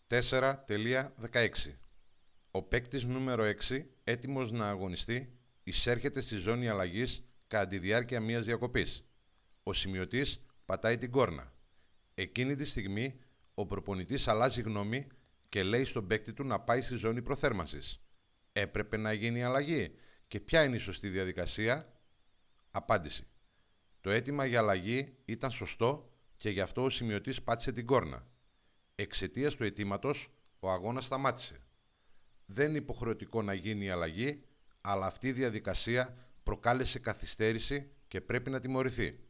4.16. Ο παίκτης νούμερο 6, έτοιμος να αγωνιστεί, εισέρχεται στη ζώνη αλλαγής κατά τη διάρκεια μιας διακοπής. Ο σημειωτής πατάει την κόρνα. Εκείνη τη στιγμή ο προπονητής αλλάζει γνώμη και λέει στον παίκτη του να πάει στη ζώνη προθέρμανσης. Έπρεπε να γίνει αλλαγή. Και ποια είναι η σωστή διαδικασία? Απάντηση. Το αίτημα για αλλαγή ήταν σωστό και γι' αυτό ο σημειωτής πάτησε την κόρνα. Εξαιτίας του αιτήματος ο αγώνας σταμάτησε. Δεν είναι υποχρεωτικό να γίνει η αλλαγή, αλλά αυτή η διαδικασία προκάλεσε καθυστέρηση και πρέπει να τιμωρηθεί.